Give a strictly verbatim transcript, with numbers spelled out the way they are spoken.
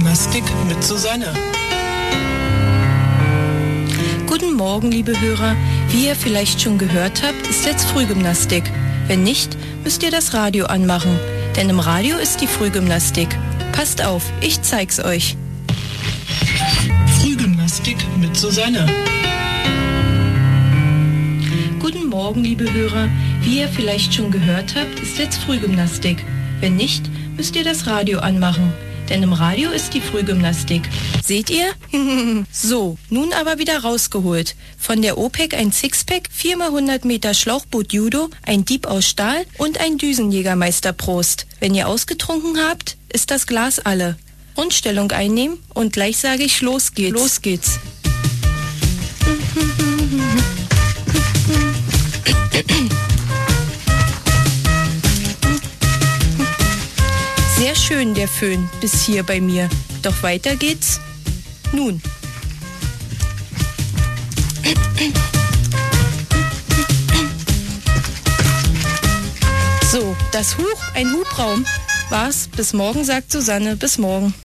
Frühgymnastik mit Susanne. Guten Morgen, liebe Hörer. Wie ihr vielleicht schon gehört habt, ist jetzt Frühgymnastik. Wenn nicht, müsst ihr das Radio anmachen, denn im Radio ist die Frühgymnastik. Passt auf, ich zeig's euch. Frühgymnastik mit Susanne. Guten Morgen, liebe Hörer. Wie ihr vielleicht schon gehört habt, ist jetzt Frühgymnastik. Wenn nicht, müsst ihr das Radio anmachen, denn im Radio ist die Frühgymnastik. Seht ihr? So, nun aber wieder rausgeholt. Von der O P E C ein Sixpack, vier mal hundert Meter Schlauchboot Judo, ein Dieb aus Stahl und ein Düsenjägermeister Prost. Wenn ihr ausgetrunken habt, ist das Glas alle. Grundstellung einnehmen und gleich sage ich, los geht's. Los geht's. Sehr schön der Föhn bis hier bei mir. Doch weiter geht's nun. So, das Huch, ein Hubraum. War's. Bis morgen, sagt Susanne. Bis morgen.